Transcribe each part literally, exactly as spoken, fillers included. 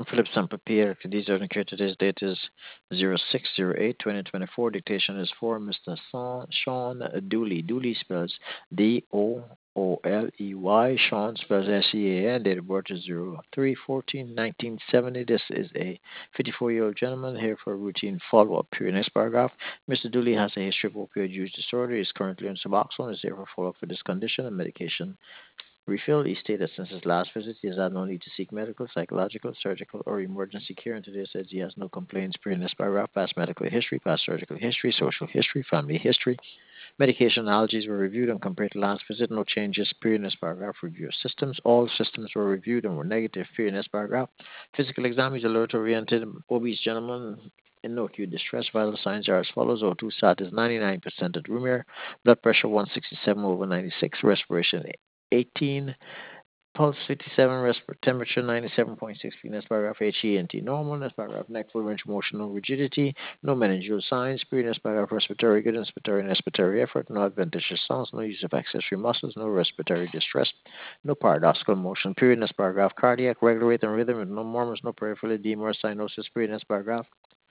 I'm Philip Samper. These are the today's date is zero six zero eight twenty twenty-four. Dictation is for Mister Son, Sean Dooley. Dooley spells D O O L E Y. Sean spells S E A N. Date of birth is zero three fourteen nineteen seventy. This is a fifty-four year old gentleman here for a routine follow up period. Next paragraph. Mister Dooley has a history of opioid use disorder. He is currently on Suboxone. Is therefore follow up for this condition and medication refill. He stated since his last visit, he has had no need to seek medical, psychological, surgical, or emergency care. And today says he has no complaints pre and this paragraph, past medical history, past surgical history, social history, family history. Medication allergies were reviewed and compared to last visit. No changes pre and this paragraph. Review of systems. All systems were reviewed and were negative pre and this paragraph. Physical exam is alert oriented. Obese gentleman in no acute distress. Vital signs are as follows. O two sat is ninety-nine percent at room air. Blood pressure one sixty-seven over ninety-six. Respiration eighteen. Pulse fifty-seven, respiratory temperature ninety-seven point six feet. Next paragraph, H E N T normal. Next paragraph, neck full range of motion, no rigidity, no meningeal signs. Period. Next paragraph, respiratory good, inspiratory and expiratory effort, no adventitious sounds, no use of accessory muscles, no respiratory distress, no paradoxical motion. Period. Next paragraph, cardiac, regular rate and rhythm with no murmurs, no peripheral edema or cyanosis. Period. Next paragraph,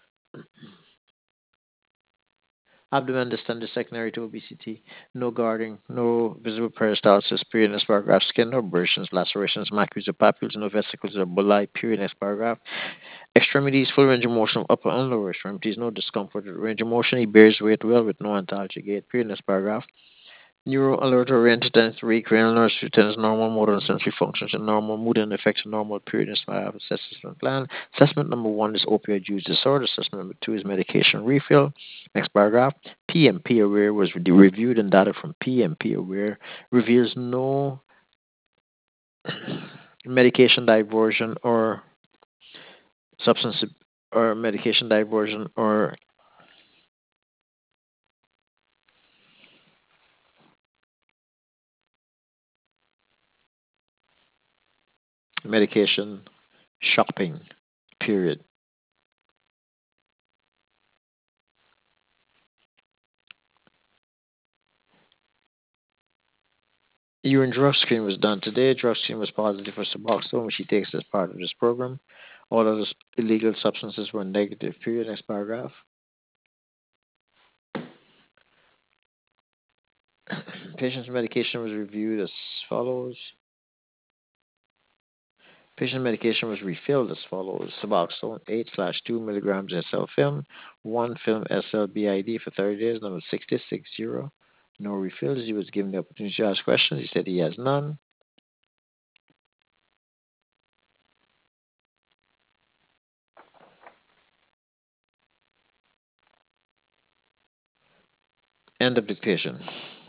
abdomen distended secondary to obesity, no guarding, no visible peristalsis, period. Next paragraph, skin, no abrasions, lacerations, macules or papules, no vesicles or bulli, period. Next paragraph, extremities, full range of motion of upper and lower extremities, no discomfort with range of motion. He bears weight well with no antalgic gait, period. Next paragraph, neuro alert oriented and three cranial nerves returns normal motor and sensory functions and normal mood and affects normal period. Next paragraph, assessment plan. Assessment number one is opioid use disorder. Assessment number two is medication refill. Next paragraph, P M P aware was re- reviewed and data from P M P aware reveals no medication diversion or substance or medication diversion or medication shopping. Period. Urine drug screen was done today. Drug screen was positive for Suboxone, which he takes as part of this program. All other illegal substances were negative. Period. Next paragraph. Patient's medication was reviewed as follows. Patient medication was refilled as follows. Suboxone eight slash two milligrams S L film, one film S L B I D for thirty days, number sixty-six zero. No refills. He was given the opportunity to ask questions. He said he has none. End of dictation.